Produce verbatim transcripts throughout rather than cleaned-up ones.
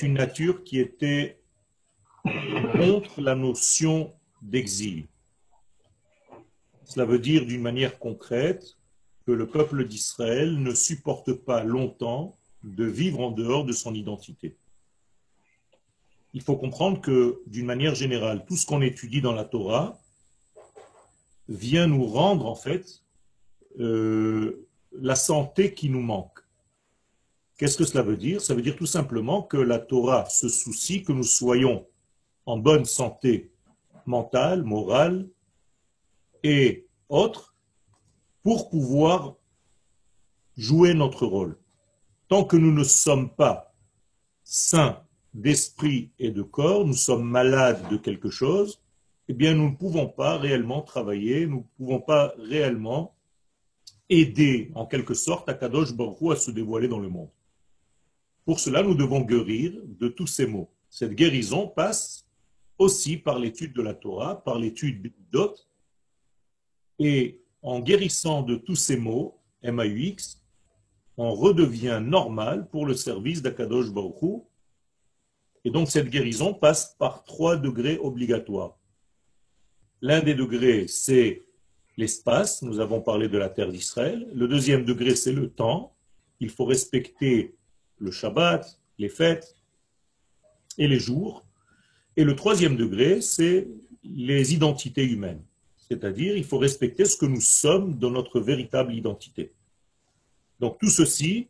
une nature qui était contre la notion d'exil. Cela veut dire d'une manière concrète que le peuple d'Israël ne supporte pas longtemps de vivre en dehors de son identité. Il faut comprendre que, d'une manière générale, tout ce qu'on étudie dans la Torah vient nous rendre, en fait, euh, la santé qui nous manque. Qu'est-ce que cela veut dire? Ça veut dire tout simplement que la Torah se soucie que nous soyons en bonne santé mentale, morale et autres pour pouvoir jouer notre rôle. Tant que nous ne sommes pas sains d'esprit et de corps, nous sommes malades de quelque chose, eh bien nous ne pouvons pas réellement travailler, nous ne pouvons pas réellement aider en quelque sorte Akadosh Baruch Hu à se dévoiler dans le monde. Pour cela, nous devons guérir de tous ces maux. Cette guérison passe aussi par l'étude de la Torah, par l'étude d'Ot, et en guérissant de tous ces maux, M A U X, on redevient normal pour le service d'Akadosh Baruch Hu. Et donc cette guérison passe par trois degrés obligatoires. L'un des degrés, c'est l'espace, nous avons parlé de la terre d'Israël. Le deuxième degré, c'est le temps. Il faut respecter le Shabbat, les fêtes et les jours. Et le troisième degré, c'est les identités humaines. C'est-à-dire, il faut respecter ce que nous sommes dans notre véritable identité. Donc tout ceci,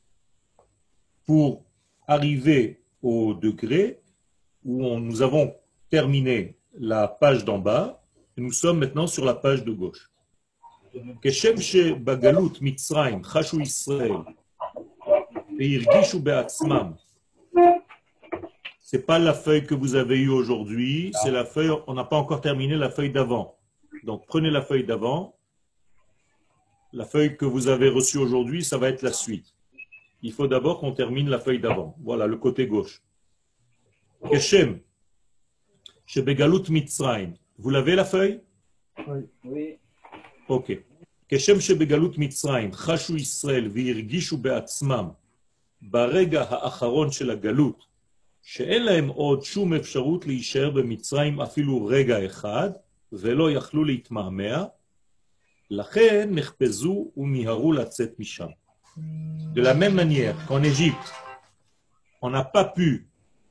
pour arriver au degré où on, nous avons terminé la page d'en bas, et nous sommes maintenant sur la page de gauche. Keshem she bagalut Mitzrayim chashu Israël ve'irgishu be'atzmam. C'est pas la feuille que vous avez eue aujourd'hui, c'est la feuille, on n'a pas encore terminé la feuille d'avant. Donc prenez la feuille d'avant. La feuille que vous avez reçue aujourd'hui, ça va être la suite. Il faut d'abord qu'on termine la feuille d'avant. Voilà, le côté gauche. Keshem, shebegalut Mitzrayim. Vous l'avez la feuille? Oui. Oui. Ok. Keshem shebegalut Mitzrayim, chashu Israël, ve'irgishu be'atzmam, barega ha'acharon shel hagalut, she'en lahem od shum efsharut leisher b'Mitzrayim afilu rega echad, ve'lo yachlu leitma'mea, lachen nechpezu u'miharu latzet misham. De la même manière qu'en Égypte, on n'a pas pu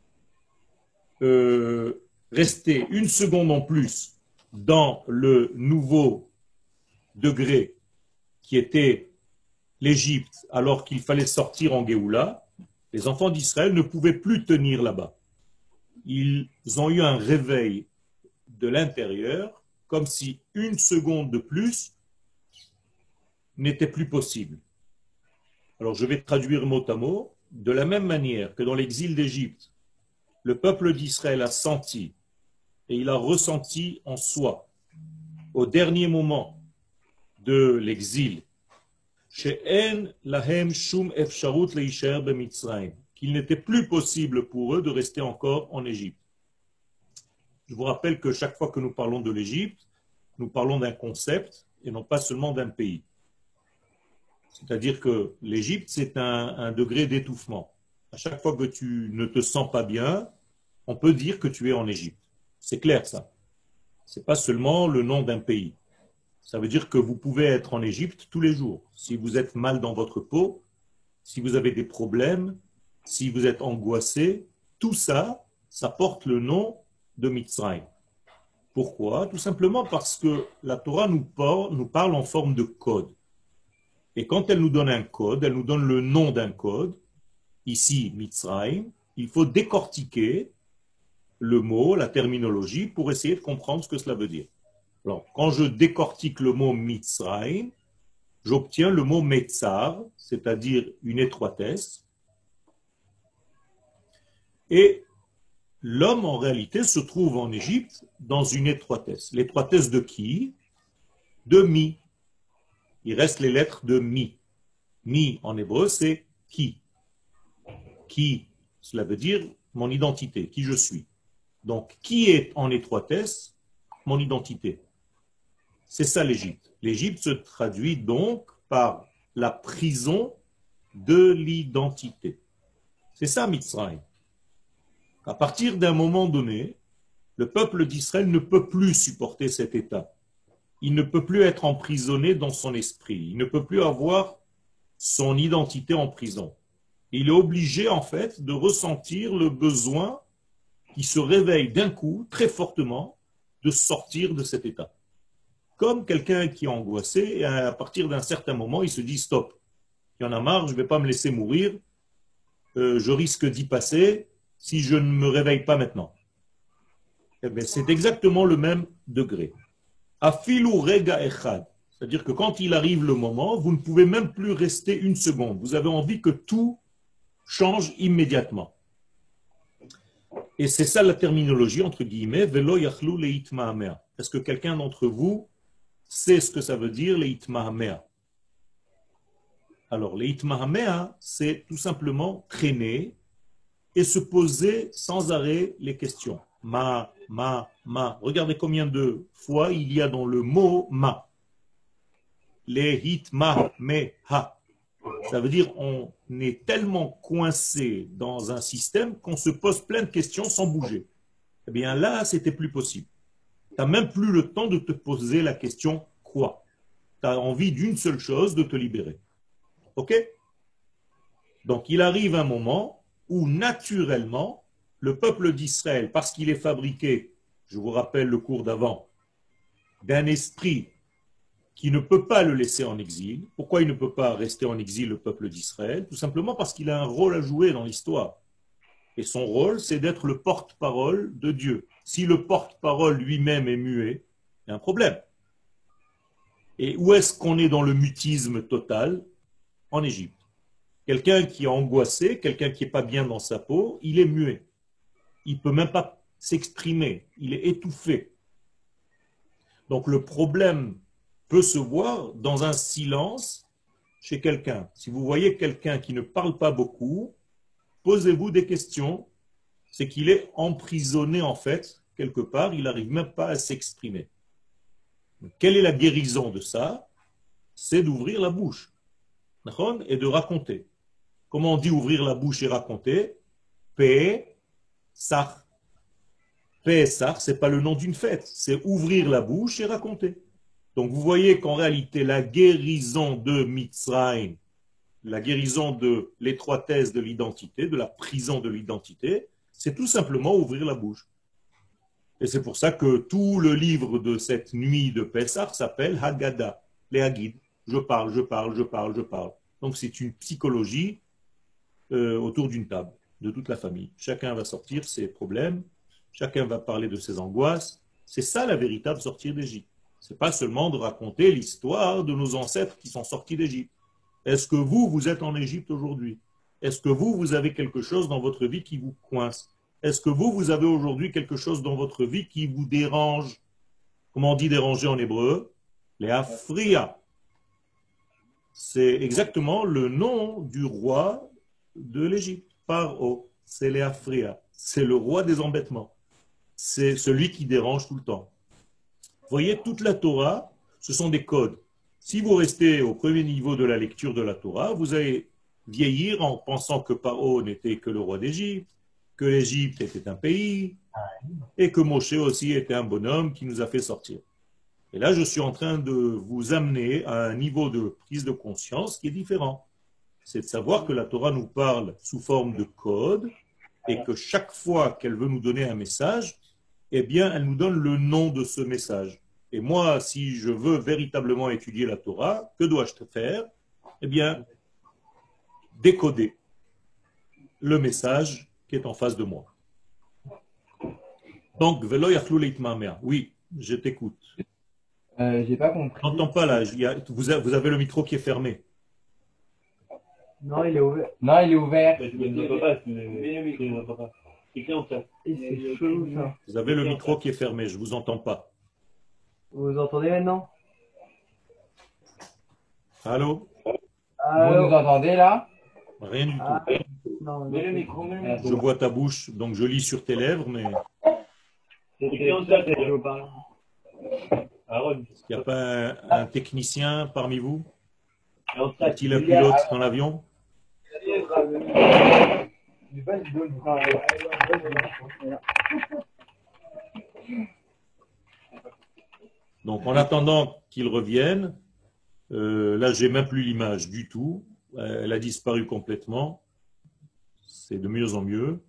euh, rester une seconde en plus dans le nouveau degré qui était l'Égypte, alors qu'il fallait sortir en Géoula, les enfants d'Israël ne pouvaient plus tenir là-bas. Ils ont eu un réveil de l'intérieur, comme si une seconde de plus n'était plus possible. Alors je vais traduire mot à mot. De la même manière que dans l'exil d'Égypte, le peuple d'Israël a senti et il a ressenti en soi, au dernier moment de l'exil, she'en lahem shum efsharut leisher b'Mitzrayim, qu'il n'était plus possible pour eux de rester encore en Égypte. Je vous rappelle que chaque fois que nous parlons de l'Égypte, nous parlons d'un concept et non pas seulement d'un pays. C'est-à-dire que l'Égypte, c'est un, un degré d'étouffement. À chaque fois que tu ne te sens pas bien, on peut dire que tu es en Égypte. C'est clair ça. Ce n'est pas seulement le nom d'un pays. Ça veut dire que vous pouvez être en Égypte tous les jours. Si vous êtes mal dans votre peau, si vous avez des problèmes, si vous êtes angoissé, tout ça, ça porte le nom de Mitzrayim. Pourquoi? Tout simplement parce que la Torah nous parle, nous parle en forme de code. Et quand elle nous donne un code, elle nous donne le nom d'un code, ici Mitzrayim, il faut décortiquer le mot, la terminologie, pour essayer de comprendre ce que cela veut dire. Alors, quand je décortique le mot Mitzrayim, j'obtiens le mot Metzar, c'est-à-dire une étroitesse. Et l'homme, en réalité, se trouve en Égypte dans une étroitesse. L'étroitesse de qui? De Mi. Il reste les lettres de Mi. Mi, en hébreu, c'est qui. Qui, cela veut dire mon identité, qui je suis. Donc, qui est en étroitesse? Mon identité. C'est ça l'Égypte. L'Égypte se traduit donc par la prison de l'identité. C'est ça Mitzrayim. À partir d'un moment donné, le peuple d'Israël ne peut plus supporter cet état. Il ne peut plus être emprisonné dans son esprit. Il ne peut plus avoir son identité en prison. Il est obligé, en fait, de ressentir le besoin qui se réveille d'un coup, très fortement, de sortir de cet état. Comme quelqu'un qui est angoissé, et à partir d'un certain moment, il se dit stop. Il y en a marre, je ne vais pas me laisser mourir. Euh, je risque d'y passer si je ne me réveille pas maintenant. Eh bien, c'est exactement le même degré. Afilu rega echad. C'est-à-dire que quand il arrive le moment, vous ne pouvez même plus rester une seconde. Vous avez envie que tout change immédiatement. Et c'est ça la terminologie, entre guillemets, velo yachlu leitmahamea. Est-ce que quelqu'un d'entre vous sait ce que ça veut dire, leitmahamea? Alors, leitmahamea, c'est tout simplement traîner et se poser sans arrêt les questions. Ma, ma, ma. Regardez combien de fois il y a dans le mot ma. Leitmahamea. Ça veut dire on est tellement coincé dans un système qu'on se pose plein de questions sans bouger. Eh bien là, c'était plus possible. Tu n'as même plus le temps de te poser la question quoi. Tu as envie d'une seule chose, de te libérer. Ok? Donc il arrive un moment où naturellement, le peuple d'Israël, parce qu'il est fabriqué, je vous rappelle le cours d'avant, d'un esprit qui ne peut pas le laisser en exil. Pourquoi il ne peut pas rester en exil, le peuple d'Israël? Tout simplement parce qu'il a un rôle à jouer dans l'histoire. Et son rôle, c'est d'être le porte-parole de Dieu. Si le porte-parole lui-même est muet, il y a un problème. Et où est-ce qu'on est dans le mutisme total? En Égypte. Quelqu'un qui est angoissé, quelqu'un qui n'est pas bien dans sa peau, il est muet. Il ne peut même pas s'exprimer. Il est étouffé. Donc le problème peut se voir dans un silence chez quelqu'un. Si vous voyez quelqu'un qui ne parle pas beaucoup, posez-vous des questions. C'est qu'il est emprisonné en fait, quelque part, il n'arrive même pas à s'exprimer. Quelle est la guérison de ça? C'est d'ouvrir la bouche et de raconter. Comment on dit ouvrir la bouche et raconter? Pessah. Pessah, ce n'est pas le nom d'une fête, c'est ouvrir la bouche et raconter. Donc vous voyez qu'en réalité, la guérison de Mitzrayim, la guérison de l'étroitesse de l'identité, de la prison de l'identité, c'est tout simplement ouvrir la bouche. Et c'est pour ça que tout le livre de cette nuit de Pessah s'appelle Haggadah, les Hagid. Je parle, je parle, je parle, je parle. Donc c'est une psychologie euh, autour d'une table, de toute la famille. Chacun va sortir ses problèmes, chacun va parler de ses angoisses. C'est ça la véritable sortie d'Égypte. Ce n'est pas seulement de raconter l'histoire de nos ancêtres qui sont sortis d'Égypte. Est-ce que vous, vous êtes en Égypte aujourd'hui? Est-ce que vous, vous avez quelque chose dans votre vie qui vous coince? Est-ce que vous, vous avez aujourd'hui quelque chose dans votre vie qui vous dérange? Comment on dit déranger en hébreu? Les Afria. C'est exactement le nom du roi de l'Égypte. Paro, c'est les Afria. C'est le roi des embêtements. C'est celui qui dérange tout le temps. Vous voyez, toute la Torah, ce sont des codes. Si vous restez au premier niveau de la lecture de la Torah, vous allez vieillir en pensant que Paro n'était que le roi d'Égypte, que l'Égypte était un pays, et que Moshe aussi était un bonhomme qui nous a fait sortir. Et là, je suis en train de vous amener à un niveau de prise de conscience qui est différent. C'est de savoir que la Torah nous parle sous forme de code, et que chaque fois qu'elle veut nous donner un message, eh bien, elle nous donne le nom de ce message. Et moi, si je veux véritablement étudier la Torah, que dois-je faire? Eh bien, décoder le message qui est en face de moi. Donc, velo yachlu leitmamea. Oui, je t'écoute. Euh, j'ai pas compris. Je n'entends pas là. Il y a, vous, avez, vous avez le micro qui est fermé. Non, il est ouvert. Non, il est ouvert. Il ne peut pas. Il ne peut pas. C'est chelou ça. Vous avez le micro qui est fermé. Je ne vous entends pas. Vous entendez maintenant? Allô? Allô? Vous nous entendez là? Rien du Ah, tout. non, Mais le micro, même. Je vois ta bouche, donc je lis sur tes lèvres, mais C'est qui en tête, je parle. Aaron. il n'y a pas un, un technicien parmi vous? En Y tête. a-t-il un pilote dans l'avion? Donc en attendant qu'ils reviennent, euh, là j'ai même plus l'image du tout. Elle a disparu complètement. C'est de mieux en mieux.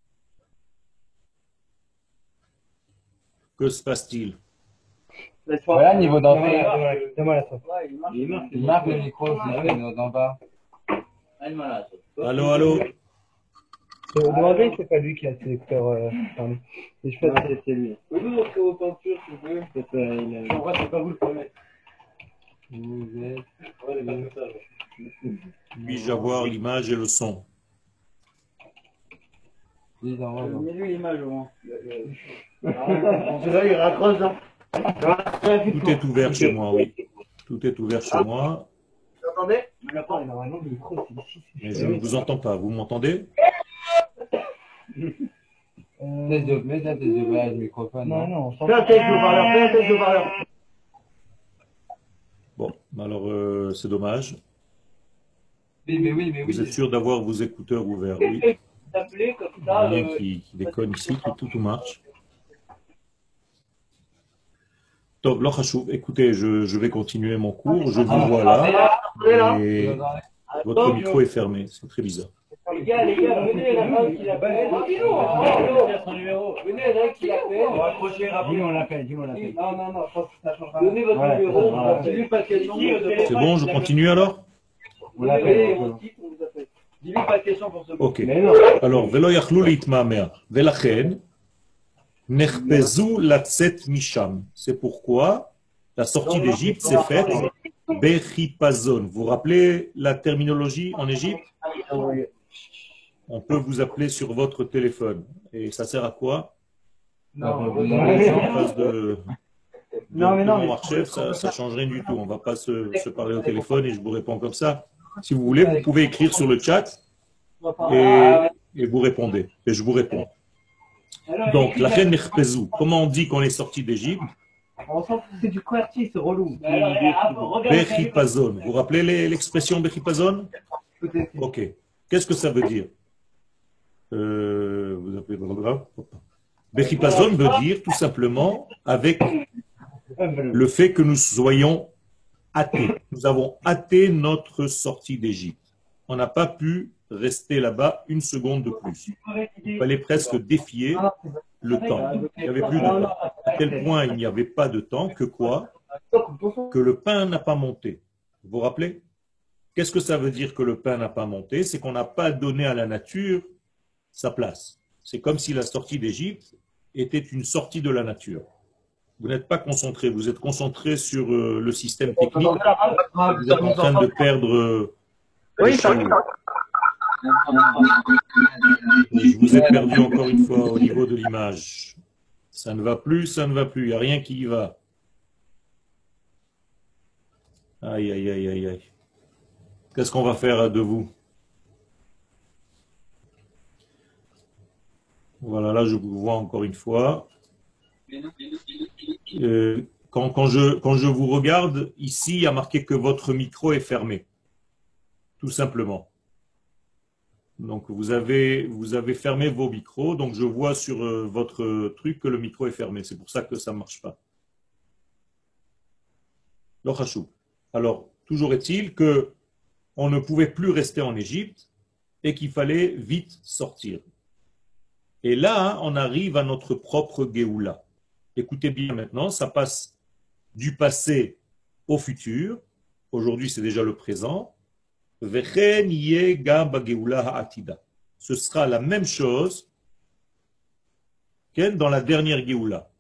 Que se passe-t-il? Voilà, niveau d'en bas. Il marque le micro, c'est d'en bas. Allô, allô? Je vais demander, c'est pas lui qui a ses écouteurs euh, fermés. Et je pense que c'est lui. Oui, vous montrer vos peintures, s'il vous plaît. C'est pas, il a... En vrai, c'est pas vous le premier. Vous êtes... Ouais, les pas comme ça. Puis-je avoir l'image et le son? Mets-lui l'image au moins. C'est là, il raccroche, hein. Tout est ouvert chez moi, oui. Tout est ouvert chez moi. Vous entendez? Attends, normalement, le micro, c'est ici. Mais je ne vous entends pas. Vous m'entendez? Test de mets un test de base, microphone. Non, non, fais un test de haut-parleur, fais un test de haut-parleur. Bon, alors euh, c'est dommage. Oui, mais oui, mais oui. Vous êtes sûr d'avoir vos écouteurs ouverts? Oui. Il n'y a rien qui, qui déconne ici, tout, tout, tout marche. Top, Lochachou, écoutez, je, je vais continuer mon cours. Je vous vois là. Et votre micro est fermé. C'est très bizarre. Les gars, les gars, venez, la femme qui l'appelle. Venez, Adrien qui l'appelle. On va accrocher rapidement. Dis-moi, on l'appelle, dis-moi, on l'appelle. Non, non, non, je pense que ça changera. Donnez votre numéro. Dis-lui pas de question. C'est bon, je continue alors? On l'appelle. Dis-lui pas de question pour ce coup. Ok. Alors, velo yachlou litma'mer. Velachen, nechpezu latzet misham. C'est pourquoi la sortie d'Égypte s'est faite bechipazon. Vous vous rappelez la terminologie en Égypte? On peut vous appeler sur votre téléphone. Et ça sert à quoi? Non, en face de, de, non, mais de non, mon mais archef, ça ne change rien du tout. On ne va pas se, se parler au téléphone et je vous réponds comme ça. Si vous voulez, vous pouvez écrire sur le chat et, et vous répondez. Et je vous réponds. Donc, la reine Nechpezou, comment on dit qu'on est sorti d'Égypte? On s'en fout, c'est du QWERTY, c'est relou. Bechipazon. Vous vous rappelez l'expression Bechipazon? Ok. Qu'est-ce que ça veut dire? euh, Vous appelez... Bechipazon veut dire tout simplement avec le fait que nous soyons hâtés. Nous avons hâté notre sortie d'Égypte. On n'a pas pu rester là-bas une seconde de plus. Il fallait presque défier le temps. Il n'y avait plus de temps. À tel point il n'y avait pas de temps que quoi? Que le pain n'a pas monté. Vous vous rappelez? Qu'est-ce que ça veut dire que le pain n'a pas monté? C'est qu'on n'a pas donné à la nature sa place. C'est comme si la sortie d'Égypte était une sortie de la nature. Vous n'êtes pas concentré, vous êtes concentré sur euh, le système technique. Vous êtes en train de perdre euh, oui, ça. Je vous ai perdu encore une fois au niveau de l'image. Ça ne va plus, ça ne va plus, il n'y a rien qui y va. Aïe, aïe, aïe, aïe, aïe. Qu'est-ce qu'on va faire de vous? Voilà, là je vous vois encore une fois. Euh, quand, quand, je, quand je vous regarde, ici, il y a marqué que votre micro est fermé. Tout simplement. Donc, vous avez, vous avez fermé vos micros. Donc, je vois sur euh, votre truc que le micro est fermé. C'est pour ça que ça ne marche pas. Alors, toujours est-il que on ne pouvait plus rester en Égypte et qu'il fallait vite sortir. Et là, on arrive à notre propre Géoula. Écoutez bien maintenant, ça passe du passé au futur. Aujourd'hui, c'est déjà le présent. Ce sera la même chose dans la dernière Géoula.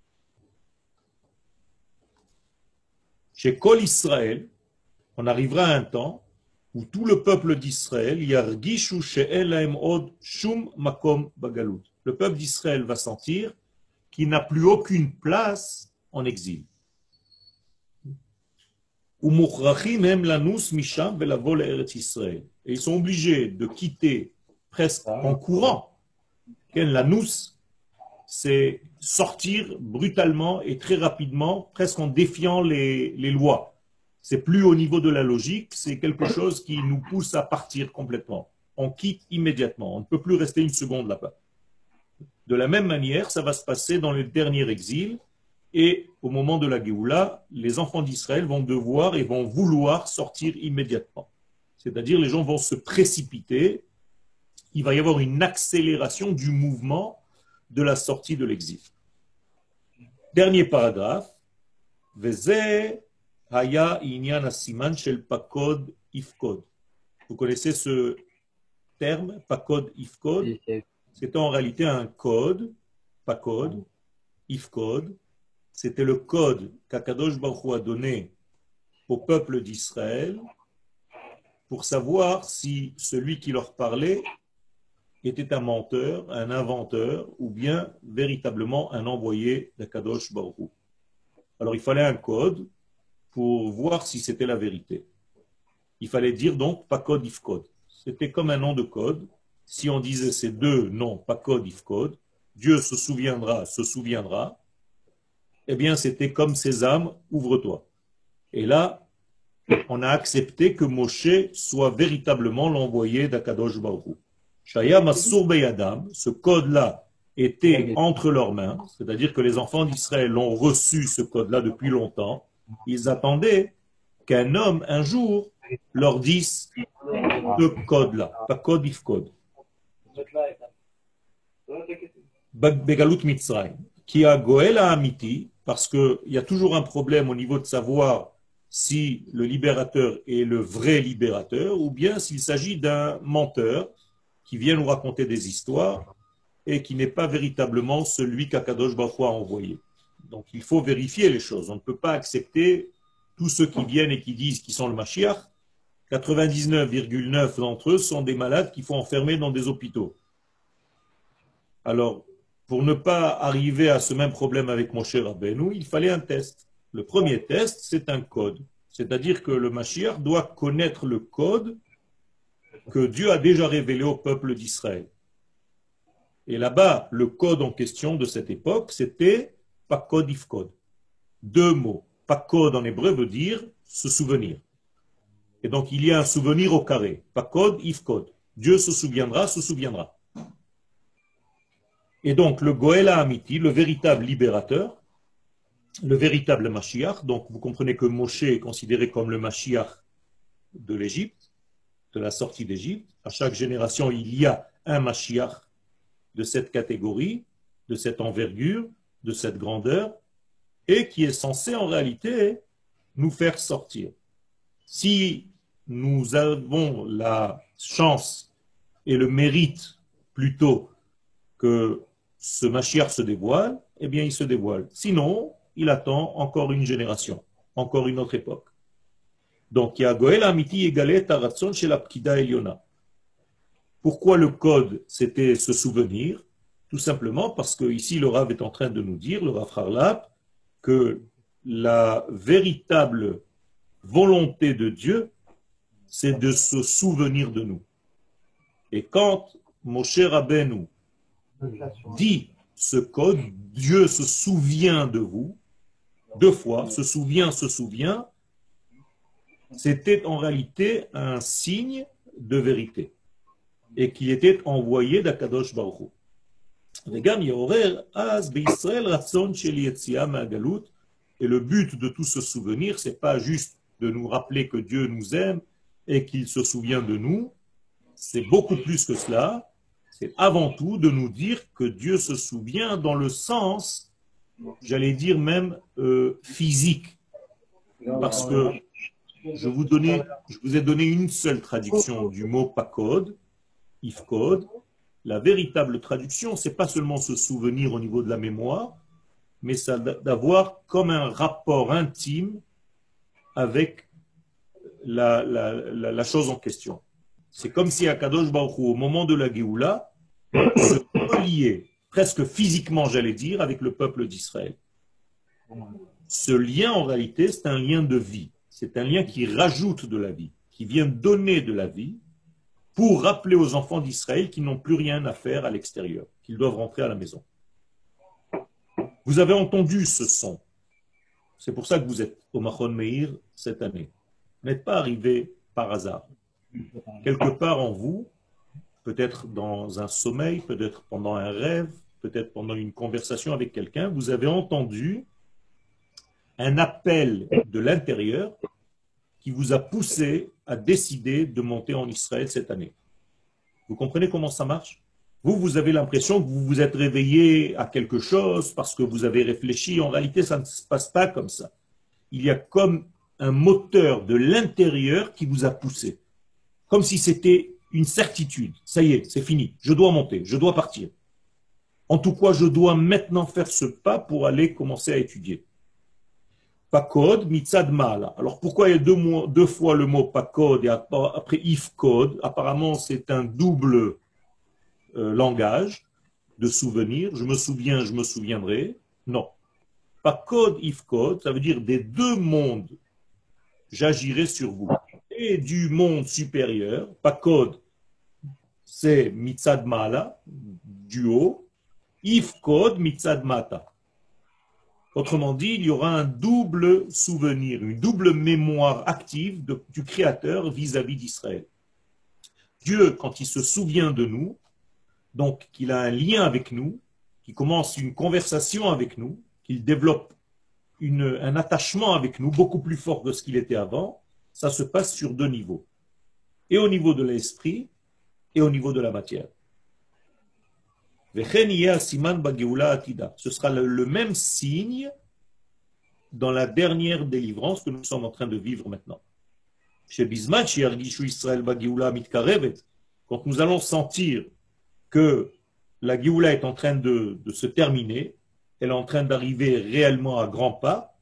Chez Kol Israël, on arrivera à un temps où tout le peuple d'Israël, yargishu she'elaim od shum makom bagalut. Le peuple d'Israël va sentir qu'il n'a plus aucune place en exil. Et ils sont obligés de quitter presque en courant. L'anous, c'est sortir brutalement et très rapidement, presque en défiant les, les lois. C'est plus au niveau de la logique, c'est quelque chose qui nous pousse à partir complètement. on quitte immédiatement. On ne peut plus rester une seconde là-bas. De la même manière, ça va se passer dans le dernier exil. Et au moment de la Géoula, les enfants d'Israël vont devoir et vont vouloir sortir immédiatement. C'est-à-dire les gens vont se précipiter. Il va y avoir une accélération du mouvement de la sortie de l'exil. Dernier paragraphe. Veze haya inyan asiman shel pakod ifkod. Vous connaissez ce terme, pakod ifkod? C'était en réalité un code, pakod, ifkod. C'était le code qu'Akadosh Baruch Hu a donné au peuple d'Israël pour savoir si celui qui leur parlait était un menteur, un inventeur, ou bien véritablement un envoyé d'Akadosh Baruch Hu. Alors il fallait un code pour voir si c'était la vérité. Il fallait dire donc pakod ifkod. C'était comme un nom de code. Si on disait ces deux noms, pakod ifkod, Dieu se souviendra, se souviendra, eh bien c'était comme Sésame, ouvre-toi. Et là, on a accepté que Moshe soit véritablement l'envoyé d'Akadosh Baruch Hu. Shaya Masur Beyadam, ce code-là était entre leurs mains, c'est-à-dire que les enfants d'Israël ont reçu ce code-là depuis longtemps. Ils attendaient qu'un homme, un jour, leur dise ce code-là, pas code if code. Begalut Mitzrayim, qui a Goel à Amiti, parce qu'il y a toujours un problème au niveau de savoir si le libérateur est le vrai libérateur ou bien s'il s'agit d'un menteur qui vient nous raconter des histoires et qui n'est pas véritablement celui qu'Akadosh Baruch Hu a envoyé. Donc il faut vérifier les choses. On ne peut pas accepter tous ceux qui viennent et qui disent qu'ils sont le Mashiach. quatre-vingt-dix-neuf virgule neuf d'entre eux sont des malades qu'il faut enfermer dans des hôpitaux. Alors, pour ne pas arriver à ce même problème avec Moshe Rabbeinu, il fallait un test. Le premier test, c'est un code. C'est-à-dire que le Mashiach doit connaître le code que Dieu a déjà révélé au peuple d'Israël. Et là-bas, le code en question de cette époque, c'était pakod ifkod. Deux mots. Pakod en hébreu veut dire se souvenir. Et donc, il y a un souvenir au carré. Pakod ifkod. Dieu se souviendra, se souviendra. Et donc, le Goël Amiti, le véritable libérateur, le véritable Mashiach, donc vous comprenez que Moshe est considéré comme le Mashiach de l'Égypte, de la sortie d'Égypte. À chaque génération, il y a un Mashiach de cette catégorie, de cette envergure, de cette grandeur, et qui est censé en réalité nous faire sortir. Si nous avons la chance et le mérite plutôt que ce Mashiach se dévoile, eh bien il se dévoile. Sinon, il attend encore une génération, encore une autre époque. Donc, il y a Goël Amiti égalé Taratson chez la Pkida Eliona. Pourquoi le code, c'était se souvenir? Tout simplement parce que ici le Rav est en train de nous dire, le Rav Harlap, que la véritable volonté de Dieu, c'est de se souvenir de nous. Et quand Moshe Rabbeinu dit ce code, Dieu se souvient de vous, deux fois, se souvient, se souvient, c'était en réalité un signe de vérité et qui était envoyé d'Akadosh Baruch Hu. Et le but de tout ce souvenir, c'est pas juste de nous rappeler que Dieu nous aime et qu'il se souvient de nous, c'est beaucoup plus que cela. C'est avant tout de nous dire que Dieu se souvient dans le sens, j'allais dire même euh, physique. Parce que je vous, donnais, je vous ai donné une seule traduction du mot pakod, ifkod. La véritable traduction, c'est pas seulement se souvenir au niveau de la mémoire, mais ça d'avoir comme un rapport intime avec la, la, la, la chose en question. C'est comme si Akadosh Baruch Hu, au moment de la Géoula, se reliait, presque physiquement, j'allais dire, avec le peuple d'Israël. Ce lien, en réalité, c'est un lien de vie. C'est un lien qui rajoute de la vie, qui vient donner de la vie pour rappeler aux enfants d'Israël qu'ils n'ont plus rien à faire à l'extérieur, qu'ils doivent rentrer à la maison. Vous avez entendu ce son. C'est pour ça que vous êtes au Machon Meir cette année. Vous n'êtes pas arrivé par hasard. Quelque part en vous, peut-être dans un sommeil, peut-être pendant un rêve, peut-être pendant une conversation avec quelqu'un, vous avez entendu un appel de l'intérieur qui vous a poussé à décider de monter en Israël cette année. Vous comprenez comment ça marche? Vous, vous avez l'impression que vous vous êtes réveillé à quelque chose parce que vous avez réfléchi. En réalité, ça ne se passe pas comme ça. Il y a comme un moteur de l'intérieur qui vous a poussé. Comme si c'était une certitude. Ça y est, c'est fini. Je dois monter, je dois partir. En tout cas, je dois maintenant faire ce pas pour aller commencer à étudier. Pakod, mitzad ma'ala. Alors pourquoi il y a deux, mots, deux fois le mot pakod et après ifkod? Apparemment, c'est un double euh, langage de souvenir. Je me souviens, je me souviendrai. Non. Pakod, ifkod, ça veut dire des deux mondes, j'agirai sur vous. Et du monde supérieur, pakod, c'est mitzad ma'ala, du haut. Ifkod, mitzad mata. Autrement dit, il y aura un double souvenir, une double mémoire active de, du Créateur vis-à-vis d'Israël. Dieu, quand il se souvient de nous, donc qu'il a un lien avec nous, qu'il commence une conversation avec nous, qu'il développe une, un attachement avec nous beaucoup plus fort que ce qu'il était avant, ça se passe sur deux niveaux. Et au niveau de l'esprit et au niveau de la matière. Ce sera le, le même signe dans la dernière délivrance que nous sommes en train de vivre maintenant. Quand nous allons sentir que la Géoula est en train de, de se terminer, elle est en train d'arriver réellement à grands pas,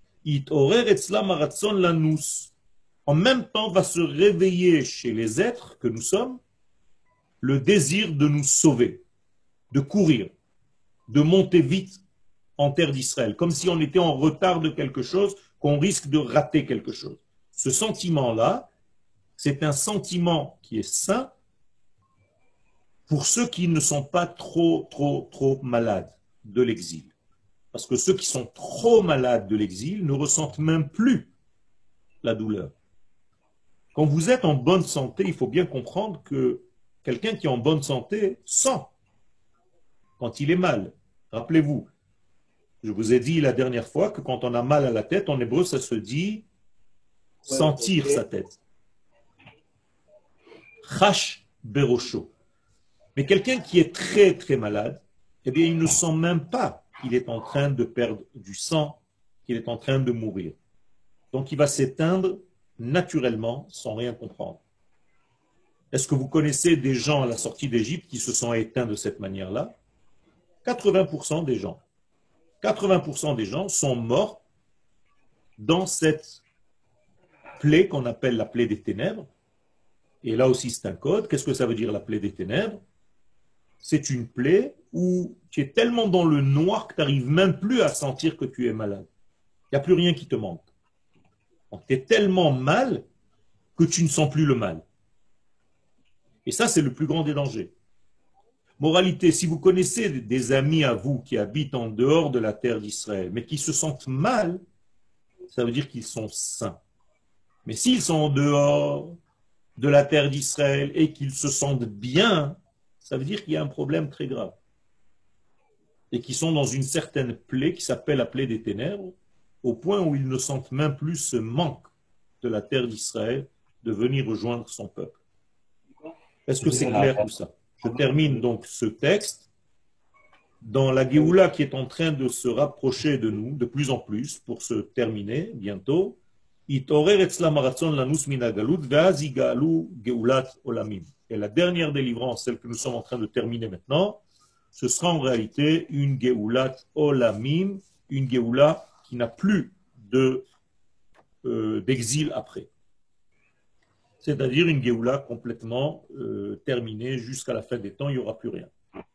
en même temps va se réveiller chez les êtres que nous sommes le désir de nous sauver, de courir, de monter vite en terre d'Israël, comme si on était en retard de quelque chose, qu'on risque de rater quelque chose. Ce sentiment-là, c'est un sentiment qui est sain pour ceux qui ne sont pas trop, trop, trop malades de l'exil. Parce que ceux qui sont trop malades de l'exil ne ressentent même plus la douleur. Quand vous êtes en bonne santé, il faut bien comprendre que quelqu'un qui est en bonne santé sent quand il est mal. Rappelez-vous, je vous ai dit la dernière fois que quand on a mal à la tête, en hébreu, ça se dit sentir sa tête. Chash berosho. Mais quelqu'un qui est très très malade, eh bien, il ne sent même pas qu'il est en train de perdre du sang, qu'il est en train de mourir. Donc, il va s'éteindre naturellement sans rien comprendre. Est-ce que vous connaissez des gens à la sortie d'Égypte qui se sont éteints de cette manière-là? quatre-vingts pour cent des gens. quatre-vingts pour cent des gens sont morts dans cette plaie qu'on appelle la plaie des ténèbres. Et là aussi, c'est un code. Qu'est-ce que ça veut dire la plaie des ténèbres? C'est une plaie où tu es tellement dans le noir que tu n'arrives même plus à sentir que tu es malade. Il n'y a plus rien qui te manque. Donc, tu es tellement mal que tu ne sens plus le mal. Et ça, c'est le plus grand des dangers. Moralité, si vous connaissez des amis à vous qui habitent en dehors de la terre d'Israël, mais qui se sentent mal, ça veut dire qu'ils sont sains. Mais s'ils sont en dehors de la terre d'Israël et qu'ils se sentent bien, ça veut dire qu'il y a un problème très grave. Et qu'ils sont dans une certaine plaie qui s'appelle la plaie des ténèbres, au point où ils ne sentent même plus ce manque de la terre d'Israël de venir rejoindre son peuple. Est-ce que c'est clair tout ça? Je termine donc ce texte dans la Géoula qui est en train de se rapprocher de nous de plus en plus pour se terminer bientôt. Et la dernière délivrance, celle que nous sommes en train de terminer maintenant, ce sera en réalité une Géoulat Olamim, une Géoula qui n'a plus de, euh, d'exil après. C'est-à-dire une Géoula complètement euh, terminée jusqu'à la fin des temps, il n'y aura plus rien.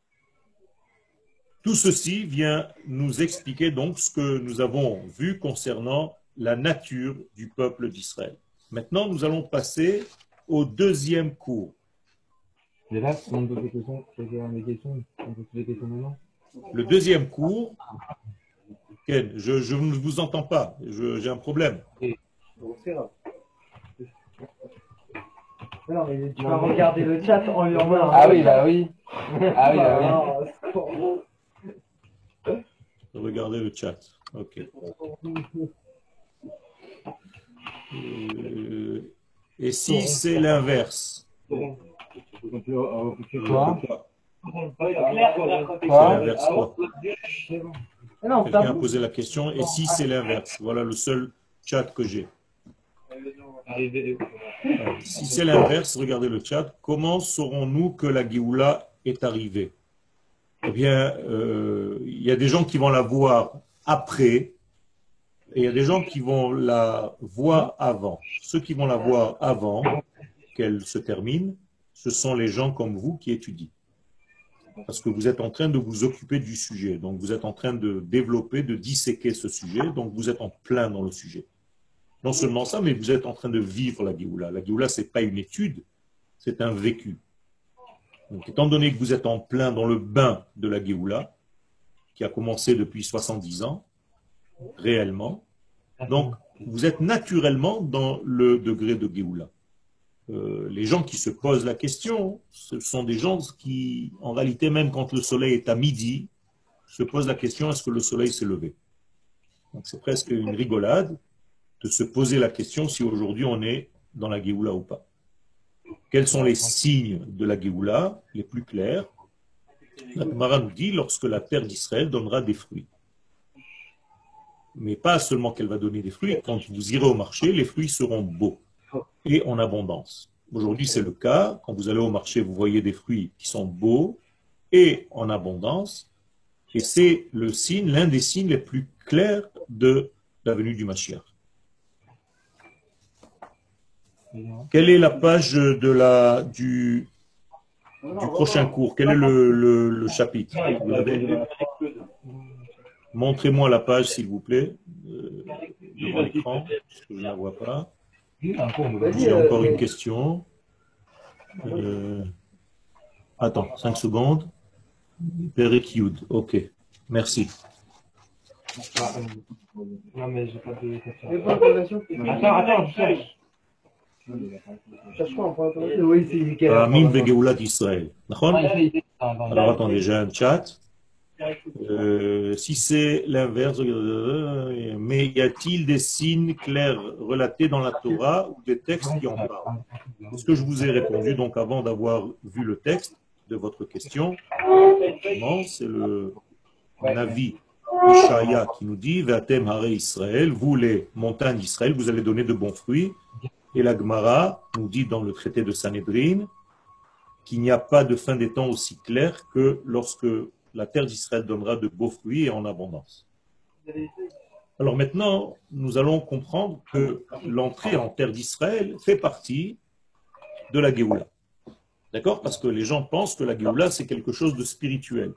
Tout ceci vient nous expliquer donc ce que nous avons vu concernant la nature du peuple d'Israël. Maintenant, nous allons passer au deuxième cours. Et là, si on pose des questions, des questions, on pose des questions maintenant. Le deuxième cours, Ken, je, je ne vous entends pas, je, j'ai un problème. Bon, c'est grave. Non, mais tu vas regarder le chat en lui envoyant. Ah oui, bah oui. Ah oui, bah oui. Regardez le chat. Ok. Euh, et si c'est l'inverse? Quoi? C'est l'inverse quoi? Non, Quelqu'un a posé la question. Et si c'est l'inverse? Voilà le seul chat que j'ai. Alors, si c'est l'inverse, regardez le chat. Comment saurons-nous que la Géoula est arrivée? Eh bien, euh, il y a des gens qui vont la voir après et il y a des gens qui vont la voir avant. Ceux qui vont la voir avant qu'elle se termine, ce sont les gens comme vous qui étudient. Parce que vous êtes en train de vous occuper du sujet. Donc, vous êtes en train de développer, de disséquer ce sujet. Donc, vous êtes en plein dans le sujet. Non seulement ça, mais vous êtes en train de vivre la Géoula. La Géoula, ce n'est pas une étude, c'est un vécu. Donc, étant donné que vous êtes en plein dans le bain de la Géoula, qui a commencé depuis soixante-dix ans, réellement, donc vous êtes naturellement dans le degré de Géoula. Euh, les gens qui se posent la question, ce sont des gens qui, en réalité, même quand le soleil est à midi, se posent la question, est-ce que le soleil s'est levé? Donc c'est presque une rigolade de se poser la question si aujourd'hui on est dans la Géoula ou pas. Quels sont les signes de la Géoula les plus clairs? La Gemara nous dit lorsque la terre d'Israël donnera des fruits. Mais pas seulement qu'elle va donner des fruits, quand vous irez au marché, les fruits seront beaux et en abondance. Aujourd'hui, c'est le cas. Quand vous allez au marché, vous voyez des fruits qui sont beaux et en abondance. Et c'est le signe, l'un des signes les plus clairs de la venue du Mashiach. Quelle est la page de la, du, du prochain cours? Quel est le, le, le chapitre? Montrez-moi la page, s'il vous plaît, euh, devant l'écran, parce que je ne la vois pas. J'ai encore une question. Euh, attends, cinq secondes. Perek Yud, ok. Merci. Non, mais j'ai pas de question. Attends, attends, je cherche. Cherche quoi en point d'interrogation? Oui, c'est quelle Amin Begeulat Israël. D'accord? Alors Alors attendez, j'ai un chat. Euh, si c'est l'inverse, euh, mais y a-t-il des signes clairs relatés dans la Torah ou des textes qui en parlent? Ce que je vous ai répondu, donc avant d'avoir vu le texte de votre question, c'est le Navi Ishaïa qui nous dit Vatem Hare Israël, vous les montagnes d'Israël, vous allez donner de bons fruits. Et la Gemara nous dit dans le traité de Sanhedrin qu'il n'y a pas de fin des temps aussi clair que lorsque la terre d'Israël donnera de beaux fruits et en abondance. Alors maintenant, nous allons comprendre que l'entrée en terre d'Israël fait partie de la Géoula. D'accord? Parce que les gens pensent que la Géoula, c'est quelque chose de spirituel.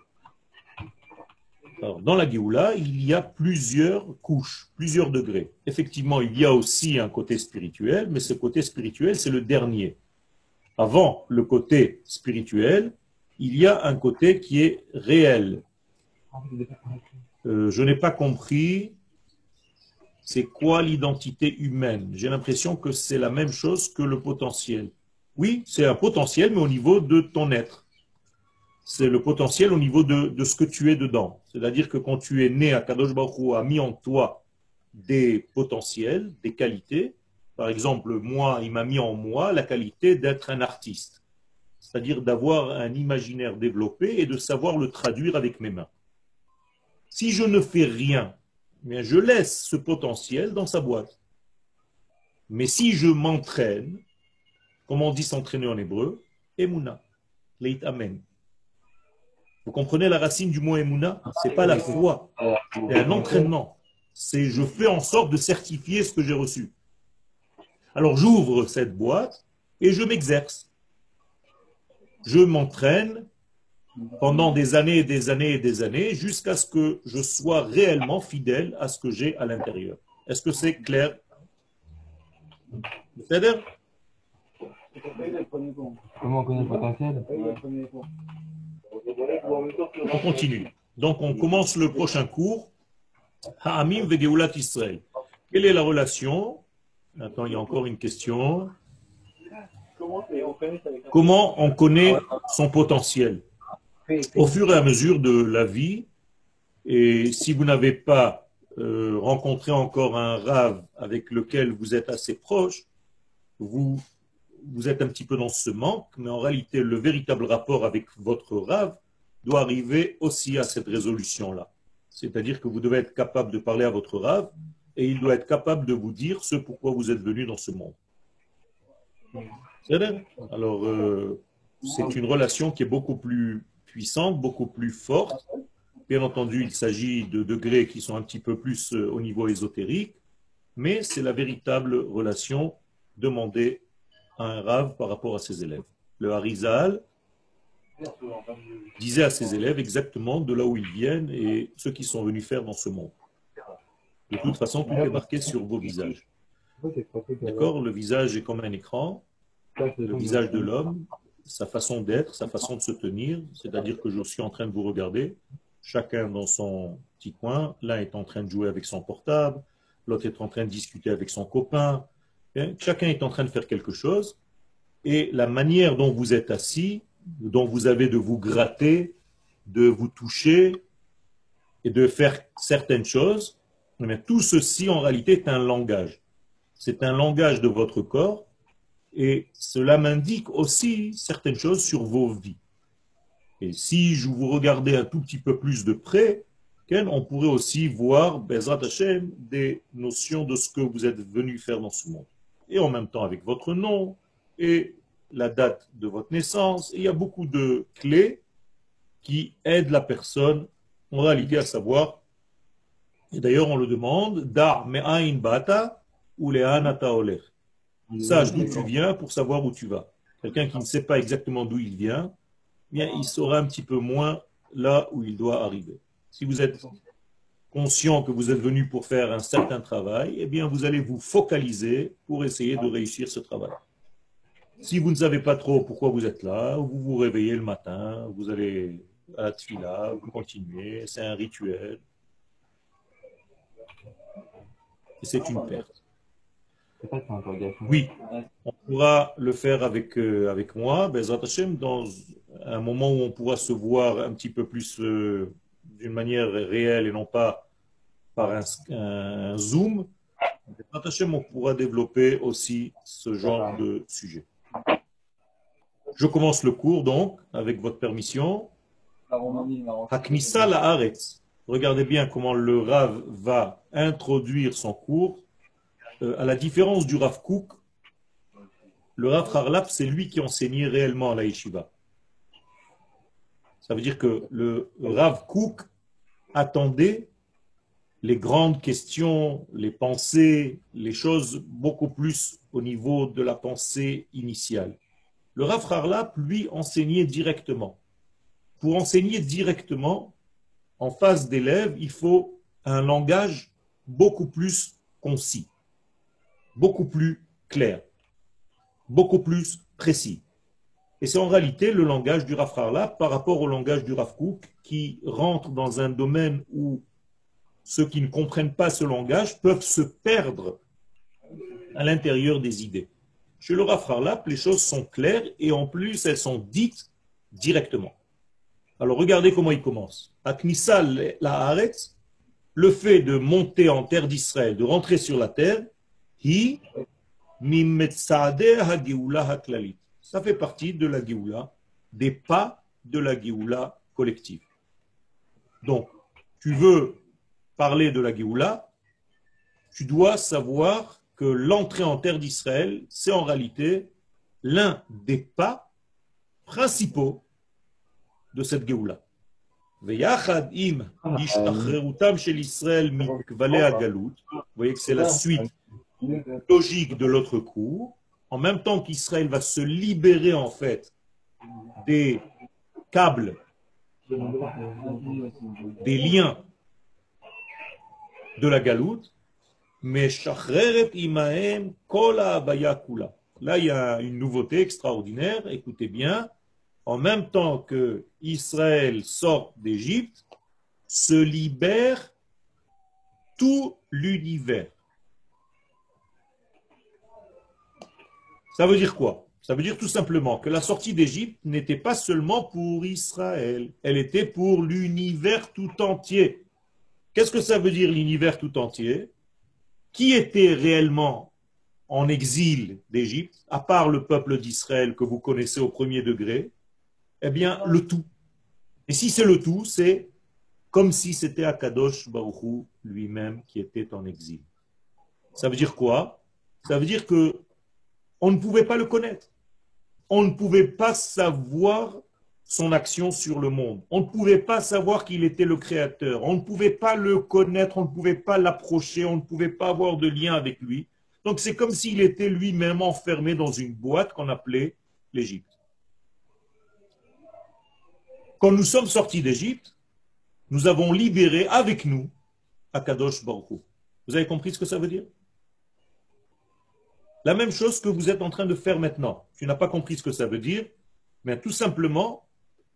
Alors, dans la Géoula, il y a plusieurs couches, plusieurs degrés. Effectivement, il y a aussi un côté spirituel, mais ce côté spirituel, c'est le dernier. Avant le côté spirituel, il y a un côté qui est réel. Euh, je n'ai pas compris c'est quoi l'identité humaine. J'ai l'impression que c'est la même chose que le potentiel. Oui, c'est un potentiel, mais au niveau de ton être. C'est le potentiel au niveau de, de ce que tu es dedans. C'est-à-dire que quand tu es né, Akadosh Baruch Hu a mis en toi des potentiels, des qualités. Par exemple, moi, il m'a mis en moi la qualité d'être un artiste. C'est-à-dire d'avoir un imaginaire développé et de savoir le traduire avec mes mains. Si je ne fais rien, bien je laisse ce potentiel dans sa boîte. Mais si je m'entraîne, comme on dit s'entraîner en hébreu, Emouna, Leit Amen. Vous comprenez la racine du mot Emouna? Ce n'est pas la foi, c'est un entraînement. C'est je fais en sorte de certifier ce que j'ai reçu. Alors j'ouvre cette boîte et je m'exerce. Je m'entraîne pendant des années et des années et des années jusqu'à ce que je sois réellement fidèle à ce que j'ai à l'intérieur. Est-ce que c'est clair? C'est-à-dire? Comment on connaît le potentiel? On continue. Donc on commence le prochain cours. Ha'amim ve'geulat Israël. Quelle est la relation? Attends, il y a encore une question. Comment on connaît son potentiel? Au fur et à mesure de la vie, et si vous n'avez pas euh, rencontré encore un rave avec lequel vous êtes assez proche, vous, vous êtes un petit peu dans ce manque, mais en réalité, le véritable rapport avec votre rave doit arriver aussi à cette résolution-là. C'est-à-dire que vous devez être capable de parler à votre rave et il doit être capable de vous dire ce pourquoi vous êtes venu dans ce monde. C'est vrai. Alors, euh, c'est une relation qui est beaucoup plus puissante, beaucoup plus forte. Bien entendu, il s'agit de degrés qui sont un petit peu plus euh, au niveau ésotérique, mais c'est la véritable relation demandée à un rave par rapport à ses élèves. Le Harizal disait à ses élèves exactement de là où ils viennent et ce qu'ils sont venus faire dans ce monde. De toute façon, tout est marqué sur vos visages. D'accord? Le visage est comme un écran, le visage de l'homme, sa façon d'être, sa façon de se tenir, c'est-à-dire que je suis en train de vous regarder, chacun dans son petit coin, l'un est en train de jouer avec son portable, l'autre est en train de discuter avec son copain, hein? Chacun est en train de faire quelque chose, et la manière dont vous êtes assis, dont vous avez de vous gratter, de vous toucher, et de faire certaines choses, mais tout ceci en réalité est un langage. C'est un langage de votre corps, et cela m'indique aussi certaines choses sur vos vies. Et si je vous regardais un tout petit peu plus de près, on pourrait aussi voir, Bezrat Hashem, des notions de ce que vous êtes venu faire dans ce monde. Et en même temps avec votre nom et la date de votre naissance. Et il y a beaucoup de clés qui aident la personne en réalité à savoir. Et d'ailleurs on le demande, Dar me'ain bata ou le'an ata oler. Sache d'où tu viens pour savoir où tu vas. Quelqu'un qui ne sait pas exactement d'où il vient, bien, il saura un petit peu moins là où il doit arriver. Si vous êtes conscient que vous êtes venu pour faire un certain travail, eh bien, vous allez vous focaliser pour essayer de réussir ce travail. Si vous ne savez pas trop pourquoi vous êtes là, vous vous réveillez le matin, vous allez à la tfila, vous continuez, c'est un rituel. Et c'est une perte. Oui, on pourra le faire avec, euh, avec moi, Bezrat Hashem, dans un moment où on pourra se voir un petit peu plus euh, d'une manière réelle et non pas par un, un zoom. Bezrat Hashem, on pourra développer aussi ce genre de sujet. Je commence le cours donc, avec votre permission. Haknissa la'aretz. Regardez bien comment le Rav va introduire son cours. Euh, à la différence du Rav Kook, le Rav Harlap, c'est lui qui enseignait réellement à la yeshiva. Ça veut dire que le Rav Kook attendait les grandes questions, les pensées, les choses beaucoup plus au niveau de la pensée initiale. Le Rav Harlap, lui, enseignait directement. Pour enseigner directement, en face d'élèves, il faut un langage beaucoup plus concis, beaucoup plus clair, beaucoup plus précis. Et c'est en réalité le langage du Rav Harlap par rapport au langage du Rav Kook qui rentre dans un domaine où ceux qui ne comprennent pas ce langage peuvent se perdre à l'intérieur des idées. Chez le Rav Harlap, les choses sont claires et en plus elles sont dites directement. Alors regardez comment il commence. Aknissa la Haaretz, le fait de monter en terre d'Israël, de rentrer sur la terre, hi mimetzaadeh ha-geoula ha-klalit. Ça fait partie de la Géoula, des pas de la Géoula collective. Donc, tu veux parler de la Géoula, tu dois savoir que l'entrée en terre d'Israël, c'est en réalité l'un des pas principaux de cette Géoula. Vous voyez que c'est la suite logique de l'autre cours. En même temps qu'Israël va se libérer en fait des câbles, des liens de la galoute, mais imaem kola abaya kula. Là, il y a une nouveauté extraordinaire. Écoutez bien. En même temps que Israël sort d'Égypte, se libère tout l'univers. Ça veut dire quoi? Ça veut dire tout simplement que la sortie d'Égypte n'était pas seulement pour Israël, elle était pour l'univers tout entier. Qu'est-ce que ça veut dire l'univers tout entier? Qui était réellement en exil d'Égypte, à part le peuple d'Israël que vous connaissez au premier degré? Eh bien, le tout. Et si c'est le tout, c'est comme si c'était Akadosh Baruch Hu lui-même qui était en exil. Ça veut dire quoi? Ça veut dire que on ne pouvait pas le connaître. On ne pouvait pas savoir son action sur le monde. On ne pouvait pas savoir qu'il était le créateur. On ne pouvait pas le connaître, on ne pouvait pas l'approcher, on ne pouvait pas avoir de lien avec lui. Donc c'est comme s'il était lui-même enfermé dans une boîte qu'on appelait l'Égypte. Quand nous sommes sortis d'Égypte, nous avons libéré avec nous Akadosh Baruch Hu. Vous avez compris ce que ça veut dire? La même chose que vous êtes en train de faire maintenant. Tu n'as pas compris ce que ça veut dire, mais tout simplement,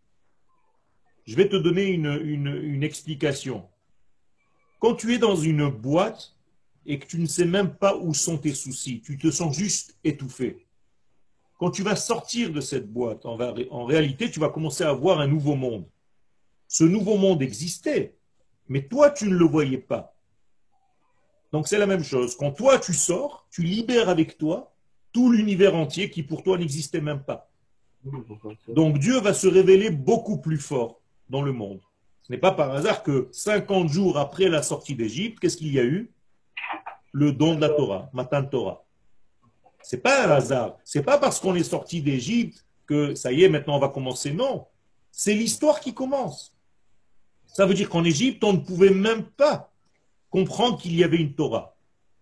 je vais te donner une, une, une explication. Quand tu es dans une boîte et que tu ne sais même pas où sont tes soucis, tu te sens juste étouffé. Quand tu vas sortir de cette boîte, en, en réalité, tu vas commencer à voir un nouveau monde. Ce nouveau monde existait, mais toi, tu ne le voyais pas. Donc c'est la même chose. Quand toi, tu sors, tu libères avec toi tout l'univers entier qui pour toi n'existait même pas. Donc Dieu va se révéler beaucoup plus fort dans le monde. Ce n'est pas par hasard que cinquante jours après la sortie d'Égypte, qu'est-ce qu'il y a eu? Le don de la Torah, Matan Torah. Ce n'est pas un hasard. Ce n'est pas parce qu'on est sorti d'Égypte que ça y est, maintenant on va commencer. Non. C'est l'histoire qui commence. Ça veut dire qu'en Égypte, on ne pouvait même pas comprendre qu'il y avait une Torah.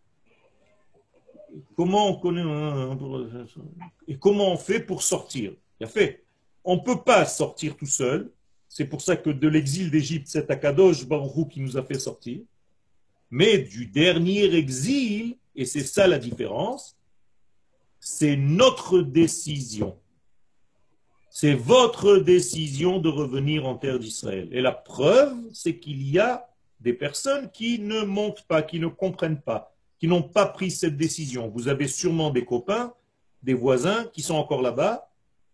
Comment on connaît et comment on fait pour sortir? Il a fait. On ne peut pas sortir tout seul. C'est pour ça que de l'exil d'Égypte, c'est Akadosh Baruch Hu qui nous a fait sortir. Mais du dernier exil, et c'est ça la différence, c'est notre décision. C'est votre décision de revenir en terre d'Israël. Et la preuve, c'est qu'il y a des personnes qui ne montent pas, qui ne comprennent pas, qui n'ont pas pris cette décision. Vous avez sûrement des copains, des voisins qui sont encore là-bas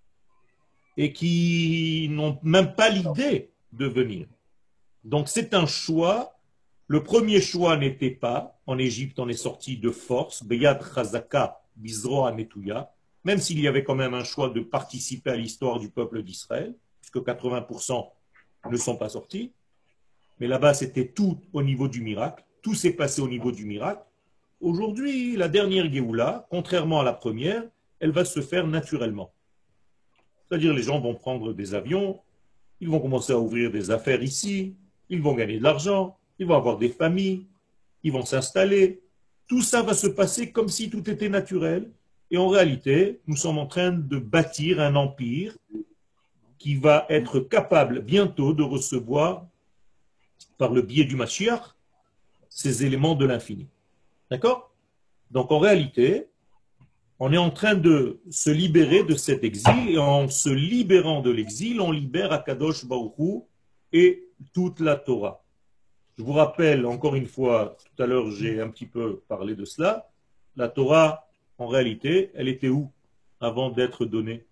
et qui n'ont même pas l'idée de venir. Donc c'est un choix. Le premier choix n'était pas, en Égypte on est sorti de force, Beyad Chazaka Bizroa Netouya, même s'il y avait quand même un choix de participer à l'histoire du peuple d'Israël, puisque quatre-vingts pour cent ne sont pas sortis. Mais là-bas, c'était tout au niveau du miracle. Tout s'est passé au niveau du miracle. Aujourd'hui, la dernière Géoula, contrairement à la première, elle va se faire naturellement. C'est-à-dire, les gens vont prendre des avions, ils vont commencer à ouvrir des affaires ici, ils vont gagner de l'argent, ils vont avoir des familles, ils vont s'installer. Tout ça va se passer comme si tout était naturel. Et en réalité, nous sommes en train de bâtir un empire qui va être capable bientôt de recevoir par le biais du Mashiach, ces éléments de l'infini. D'accord? Donc en réalité, on est en train de se libérer de cet exil, et en se libérant de l'exil, on libère Akadosh Baruch Hu et toute la Torah. Je vous rappelle encore une fois, tout à l'heure j'ai un petit peu parlé de cela, la Torah, en réalité, elle était où avant d'être donnée?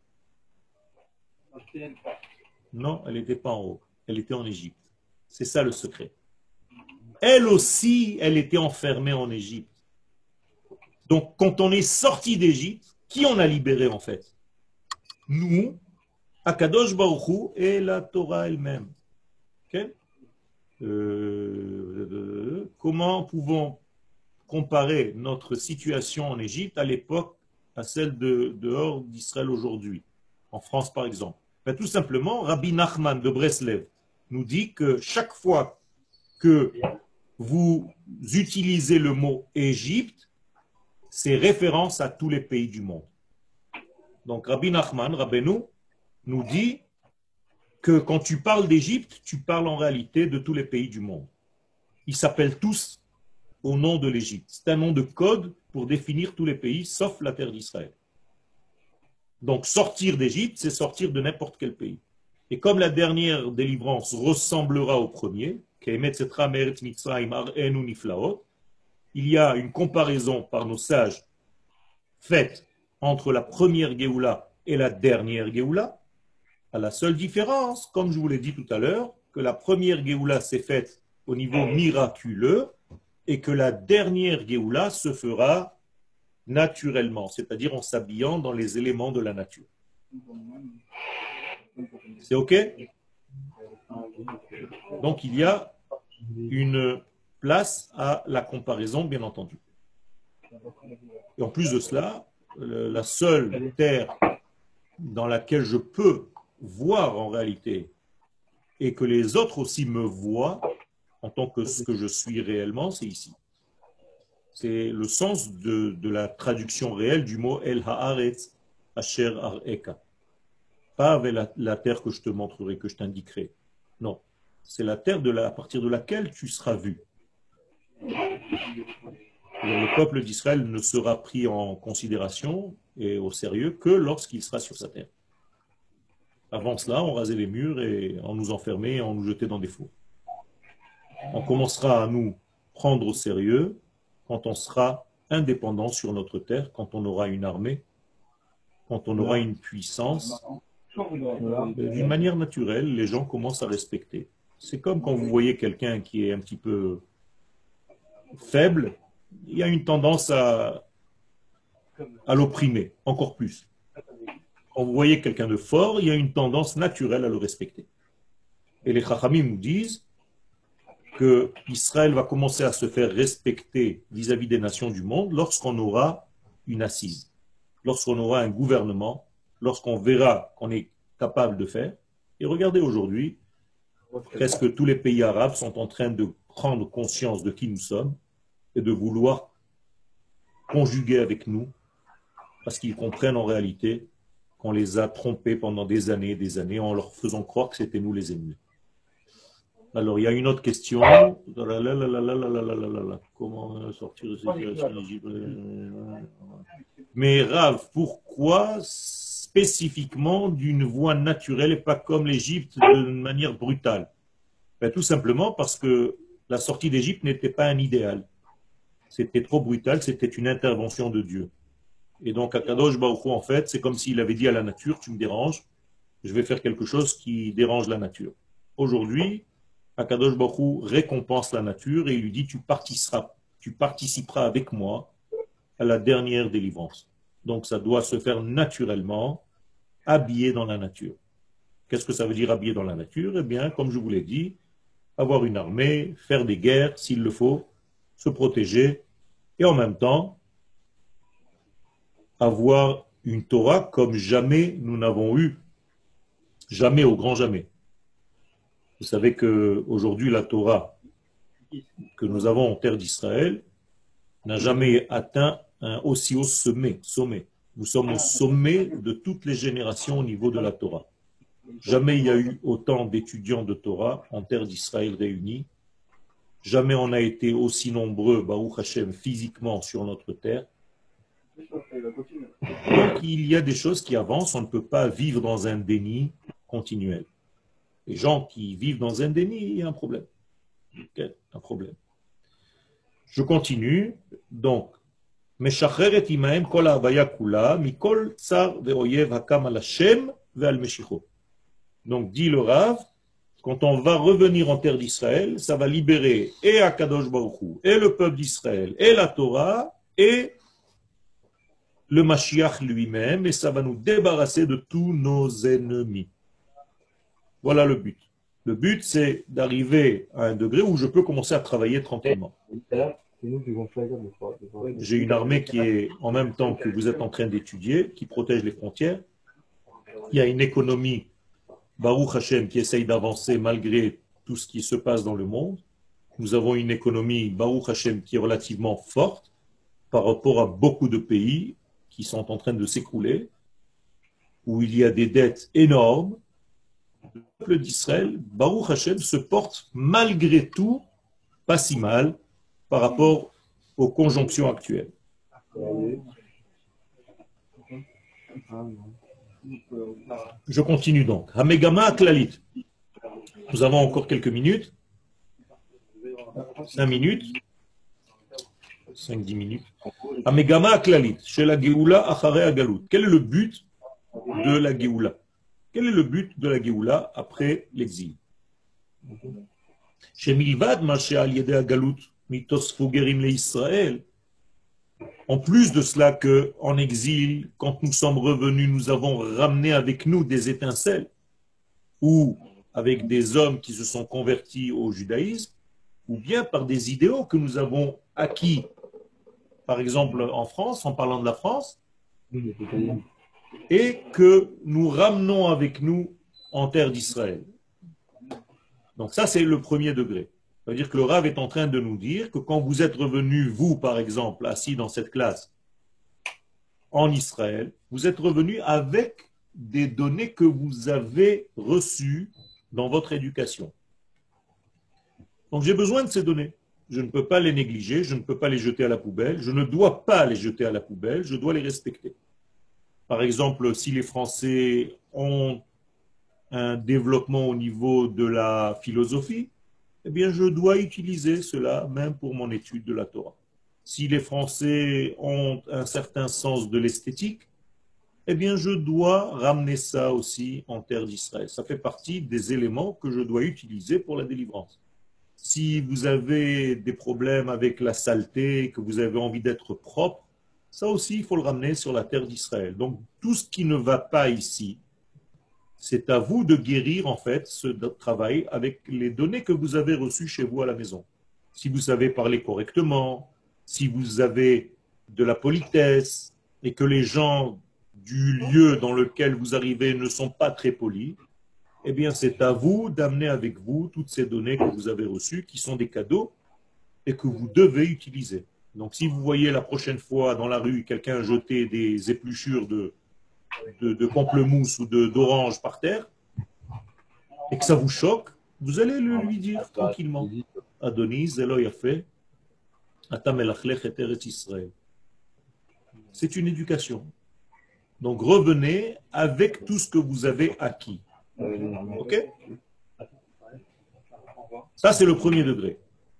Non, elle n'était pas en haut, elle était en Égypte. C'est ça le secret. Elle aussi, elle était enfermée en Égypte. Donc, quand on est sorti d'Égypte, qui on a libéré en fait? Nous, Akadosh Baruch Hu et la Torah elle-même. Okay? Euh, comment pouvons comparer notre situation en Égypte à l'époque à celle de dehors d'Israël aujourd'hui, en France par exemple? Ben, tout simplement, Rabbi Nachman de Breslev nous dit que chaque fois que vous utilisez le mot Égypte, c'est référence à tous les pays du monde. Donc Rabbi Nachman, Rabbeinu, nous dit que quand tu parles d'Égypte, tu parles en réalité de tous les pays du monde. Ils s'appellent tous au nom de l'Égypte. C'est un nom de code pour définir tous les pays, sauf la terre d'Israël. Donc sortir d'Égypte, c'est sortir de n'importe quel pays. Et comme la dernière délivrance ressemblera au premier, il y a une comparaison par nos sages faite entre la première Géoula et la dernière Géoula, à la seule différence, comme je vous l'ai dit tout à l'heure, que la première Géoula s'est faite au niveau miraculeux et que la dernière Géoula se fera naturellement, c'est-à-dire en s'habillant dans les éléments de la nature. C'est OK? Donc il y a une place à la comparaison, bien entendu. Et en plus de cela, la seule terre dans laquelle je peux voir en réalité et que les autres aussi me voient en tant que ce que je suis réellement, c'est ici. C'est le sens de, de la traduction réelle du mot El Haaretz Asher Ar'eka. Pas avec la, la terre que je te montrerai, que je t'indiquerai. Non. C'est la terre de la, à partir de laquelle tu seras vu. Le peuple d'Israël ne sera pris en considération et au sérieux que lorsqu'il sera sur sa terre. Avant cela, on rasait les murs et on nous enfermait et on nous jetait dans des fours. On commencera à nous prendre au sérieux quand on sera indépendant sur notre terre, quand on aura une armée, quand on aura une puissance. D'une manière naturelle, les gens commencent à respecter. C'est comme quand vous voyez quelqu'un qui est un petit peu faible, il y a une tendance à, à l'opprimer, encore plus. Quand vous voyez quelqu'un de fort, il y a une tendance naturelle à le respecter. Et les Chachamim nous disent que Israël va commencer à se faire respecter vis-à-vis des nations du monde lorsqu'on aura une assise, lorsqu'on aura un gouvernement, lorsqu'on verra qu'on est capable de faire. Et regardez aujourd'hui, presque tous les pays arabes sont en train de prendre conscience de qui nous sommes et de vouloir conjuguer avec nous, parce qu'ils comprennent en réalité qu'on les a trompés pendant des années et des années en leur faisant croire que c'était nous les ennemis. Alors, il y a une autre question. Comment sortir de cette situation? Mais Rav, pourquoi spécifiquement d'une voie naturelle et pas comme l'Égypte de manière brutale? Ben, tout simplement parce que la sortie d'Égypte n'était pas un idéal. C'était trop brutal, c'était une intervention de Dieu. Et donc, Akadosh Baruch Hu, en fait, c'est comme s'il avait dit à la nature, tu me déranges, je vais faire quelque chose qui dérange la nature. Aujourd'hui, Akadosh Baruch Hu récompense la nature et il lui dit, tu participeras, tu participeras avec moi à la dernière délivrance. Donc, ça doit se faire naturellement, habillé dans la nature. Qu'est-ce que ça veut dire habillé dans la nature? Eh bien, comme je vous l'ai dit, avoir une armée, faire des guerres s'il le faut, se protéger et en même temps, avoir une Torah comme jamais nous n'avons eu, jamais au grand jamais. Vous savez qu'aujourd'hui, la Torah que nous avons en terre d'Israël n'a jamais atteint un aussi haut sommet, sommet. Nous sommes au sommet de toutes les générations au niveau de la Torah. Jamais il y a eu autant d'étudiants de Torah en terre d'Israël réunis. Jamais on a été aussi nombreux, Baruch Hashem, physiquement sur notre terre. Donc il y a des choses qui avancent, on ne peut pas vivre dans un déni continuel. Les gens qui vivent dans un déni, il y a un problème. Okay, un problème. Je continue. Donc, Meshacheret imaem kol ha'avaya kula mikol tsar ve'oyev hakam al Hashem ve'al meshicho. Donc, dit le Rav, quand on va revenir en terre d'Israël, ça va libérer et Akadosh Baruch Hu, et le peuple d'Israël, et la Torah, et le Mashiach lui-même, et ça va nous débarrasser de tous nos ennemis. Voilà le but. Le but, c'est d'arriver à un degré où je peux commencer à travailler tranquillement. J'ai une armée qui est, en même temps que vous êtes en train d'étudier, qui protège les frontières. Il y a une économie, Baruch Hashem, qui essaye d'avancer malgré tout ce qui se passe dans le monde. Nous avons une économie, Baruch Hashem, qui est relativement forte par rapport à beaucoup de pays qui sont en train de s'écrouler, où il y a des dettes énormes. Le peuple d'Israël, Baruch Hashem, se porte malgré tout pas si mal par rapport aux conjonctions actuelles. Je continue donc. Hamegama Klalit. Nous avons encore quelques minutes. Cinq minutes. cinq dix minutes. Amegama aklalit, chez la Géoula achare agalut. Quel est le but de la Géoula? Quel est le but de la Géoula après l'exil? Chez Milvad, marché al yede agalut, mitos fugerim le Israël. En plus de cela que, en exil, quand nous sommes revenus, nous avons ramené avec nous des étincelles, ou avec des hommes qui se sont convertis au judaïsme, ou bien par des idéaux que nous avons acquis, par exemple en France, en parlant de la France, et que nous ramenons avec nous en terre d'Israël. Donc ça, c'est le premier degré. C'est-à-dire que le Rav est en train de nous dire que quand vous êtes revenus, vous, par exemple, assis dans cette classe en Israël, vous êtes revenus avec des données que vous avez reçues dans votre éducation. Donc j'ai besoin de ces données. Je ne peux pas les négliger, je ne peux pas les jeter à la poubelle, je ne dois pas les jeter à la poubelle, je dois les respecter. Par exemple, si les Français ont un développement au niveau de la philosophie, eh bien, je dois utiliser cela même pour mon étude de la Torah. Si les Français ont un certain sens de l'esthétique, eh bien, je dois ramener ça aussi en terre d'Israël. Ça fait partie des éléments que je dois utiliser pour la délivrance. Si vous avez des problèmes avec la saleté, que vous avez envie d'être propre, ça aussi, il faut le ramener sur la terre d'Israël. Donc, tout ce qui ne va pas ici, c'est à vous de guérir, en fait, ce travail avec les données que vous avez reçues chez vous à la maison. Si vous savez parler correctement, si vous avez de la politesse et que les gens du lieu dans lequel vous arrivez ne sont pas très polis, eh bien, c'est à vous d'amener avec vous toutes ces données que vous avez reçues, qui sont des cadeaux et que vous devez utiliser. Donc, si vous voyez la prochaine fois dans la rue quelqu'un jeter des épluchures de de, de pamplemousse ou de, d'orange par terre, et que ça vous choque, vous allez le lui dire tranquillement. Adonis, Zelo Yafé, Atam Elachlech et Eretz Israël. C'est une éducation. Donc revenez avec tout ce que vous avez acquis. Ok? Ça, c'est le premier degré.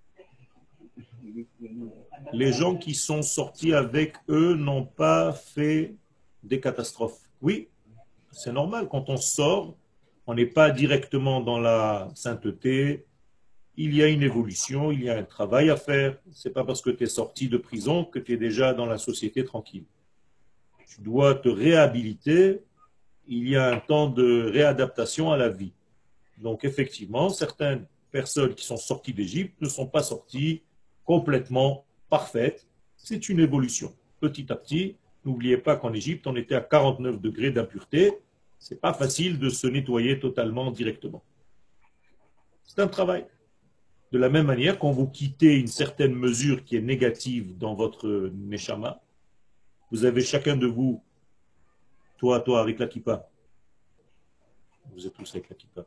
Les gens qui sont sortis avec eux n'ont pas fait des catastrophes. Oui, c'est normal. Quand on sort, on n'est pas directement dans la sainteté. Il y a une évolution, il y a un travail à faire. Ce n'est pas parce que tu es sorti de prison que tu es déjà dans la société tranquille. Tu dois te réhabiliter. Il y a un temps de réadaptation à la vie. Donc effectivement, certaines personnes qui sont sorties d'Égypte ne sont pas sorties complètement parfaites. C'est une évolution. Petit à petit, n'oubliez pas qu'en Égypte, on était à quarante-neuf degrés d'impureté. Ce n'est pas facile de se nettoyer totalement directement. C'est un travail. De la même manière, quand vous quittez une certaine mesure qui est négative dans votre neshama, vous avez chacun de vous, toi, toi avec la kippa. Vous êtes tous avec la kippa.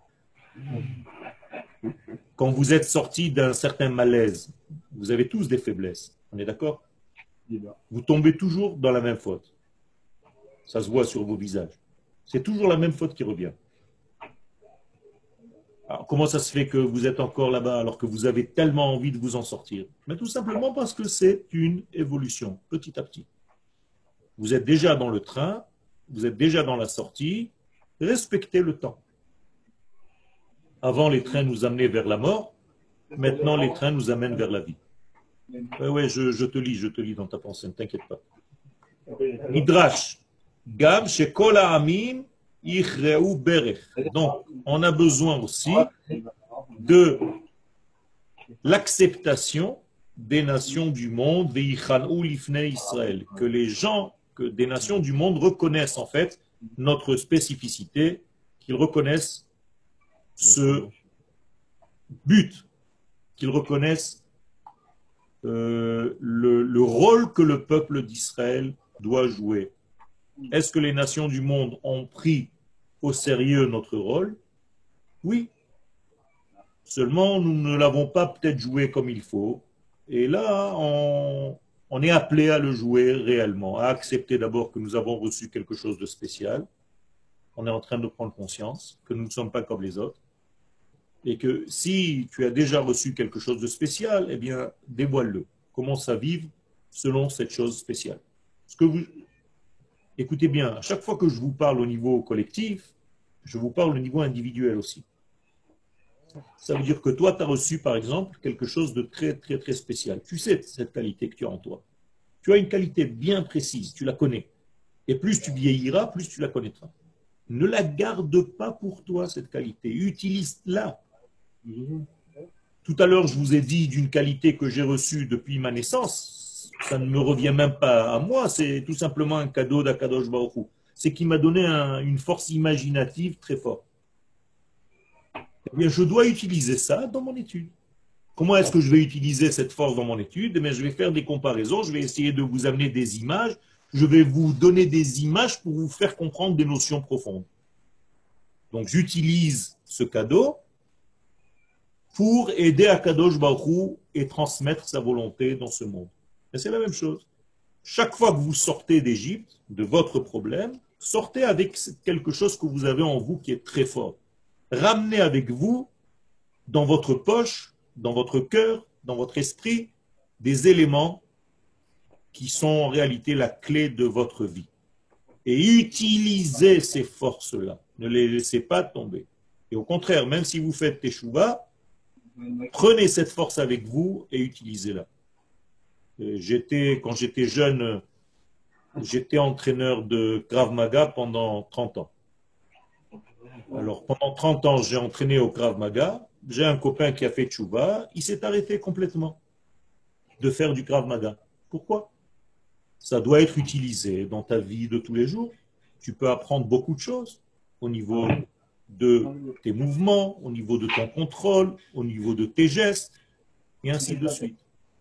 Quand vous êtes sorti d'un certain malaise, vous avez tous des faiblesses. On est d'accord? Vous tombez toujours dans la même faute. Ça se voit sur vos visages. C'est toujours la même faute qui revient. Alors, comment ça se fait que vous êtes encore là-bas alors que vous avez tellement envie de vous en sortir? Mais tout simplement parce que c'est une évolution, petit à petit. Vous êtes déjà dans le train, vous êtes déjà dans la sortie, respectez le temps. Avant, les trains nous amenaient vers la mort, maintenant les trains nous amènent vers la vie. Oui, ouais, je, je te lis, je te lis dans ta pensée, ne t'inquiète pas. Midrash, Gam shekol ha'amim yichreu berech. Donc, on a besoin aussi de l'acceptation des nations du monde, ve'yichan'u lifnei Israël, que les gens, que des nations du monde reconnaissent en fait notre spécificité, qu'ils reconnaissent ce but, qu'ils reconnaissent euh, le, le rôle que le peuple d'Israël doit jouer. Est-ce que les nations du monde ont pris au sérieux notre rôle? Oui. Seulement, nous ne l'avons pas peut-être joué comme il faut. Et là, on, on est appelé à le jouer réellement, à accepter d'abord que nous avons reçu quelque chose de spécial. On est en train de prendre conscience que nous ne sommes pas comme les autres. Et que si tu as déjà reçu quelque chose de spécial, eh bien, dévoile-le. commence à vivre selon cette chose spéciale. Ce que vous... Écoutez bien, à chaque fois que je vous parle au niveau collectif, je vous parle au niveau individuel aussi. Ça veut dire que toi, tu as reçu, par exemple, quelque chose de très, très, très spécial. Tu sais cette qualité que tu as en toi. Tu as une qualité bien précise, tu la connais. Et plus tu vieilliras, plus tu la connaîtras. Ne la garde pas pour toi, cette qualité. Utilise-la. Tout à l'heure, je vous ai dit d'une qualité que j'ai reçue depuis ma naissance. Ça ne me revient même pas à moi. C'est tout simplement un cadeau d'Akadosh Baruch Hu. C'est qui m'a donné un, une force imaginative très forte. Eh bien, je dois utiliser ça dans mon étude. Comment est-ce que je vais utiliser cette force dans mon étude? Eh bien, je vais faire des comparaisons, je vais essayer de vous amener des images, je vais vous donner des images pour vous faire comprendre des notions profondes. Donc, j'utilise ce cadeau pour aider Akadosh Baruch Hu et transmettre sa volonté dans ce monde. Et c'est la même chose. Chaque fois que vous sortez d'Égypte, de votre problème, sortez avec quelque chose que vous avez en vous qui est très fort. Ramenez avec vous, dans votre poche, dans votre cœur, dans votre esprit, des éléments qui sont en réalité la clé de votre vie. Et utilisez ces forces-là. Ne les laissez pas tomber. Et au contraire, même si vous faites teshuva, prenez cette force avec vous et utilisez-la. J'étais, quand j'étais jeune, j'étais entraîneur de Krav Maga pendant trente ans. Alors, pendant trente ans, j'ai entraîné au Krav Maga. J'ai un copain qui a fait teshuva. Il s'est arrêté complètement de faire du Krav Maga. Pourquoi? Ça doit être utilisé dans ta vie de tous les jours. Tu peux apprendre beaucoup de choses au niveau de tes mouvements, au niveau de ton contrôle, au niveau de tes gestes, et ainsi de suite.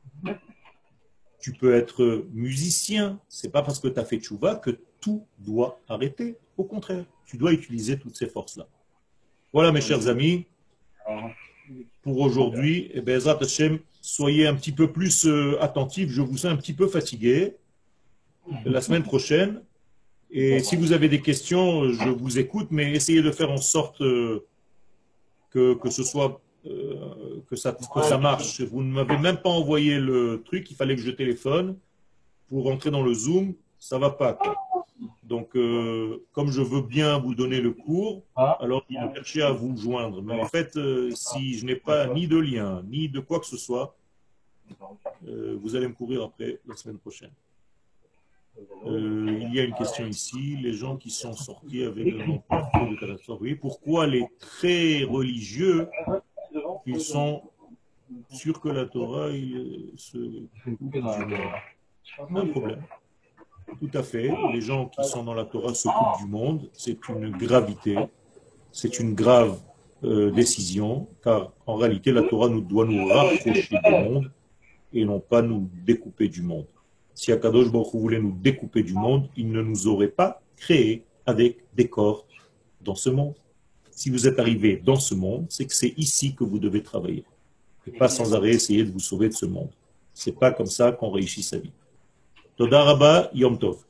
Tu peux être musicien. C'est pas parce que tu as fait teshuva que tout doit arrêter. Au contraire, tu dois utiliser toutes ces forces-là. Voilà, mes chers amis, pour aujourd'hui. Et Be'ezrat Hashem, soyez un petit peu plus euh, attentifs. Je vous sens un petit peu fatigué. La semaine prochaine. Et si vous avez des questions, je vous écoute, mais essayez de faire en sorte euh, que, que ce soit euh, que ça, que ça marche. Vous ne m'avez même pas envoyé le truc, il fallait que je téléphone pour rentrer dans le Zoom, ça va pas, quoi. Donc, euh, comme je veux bien vous donner le cours, alors je vais chercher à vous joindre. Mais en fait, euh, si je n'ai pas ni de lien, ni de quoi que ce soit, euh, vous allez me courir après la semaine prochaine. Euh, il y a une question ici, les gens qui sont sortis avec un emploi de catastrophe. Oui, pourquoi les très religieux, ils sont sûrs que la Torah il, se coupe du monde? Pas de problème. Tout à fait. Les gens qui sont dans la Torah se coupent du monde. C'est une gravité, c'est une grave euh, décision, car en réalité, la Torah nous doit nous rapprocher du monde et non pas nous découper du monde. Si Akadosh Baruch Hu voulait nous découper du monde, il ne nous aurait pas créés avec des corps dans ce monde. Si vous êtes arrivé dans ce monde, c'est que c'est ici que vous devez travailler. Et pas sans arrêt essayer de vous sauver de ce monde. C'est pas comme ça qu'on réussit sa vie. Toda Rabba, Yom Tov.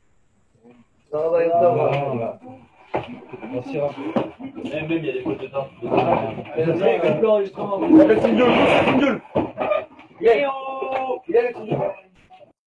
Merci, Raph. Même il y a des fautes de temps. Il y a le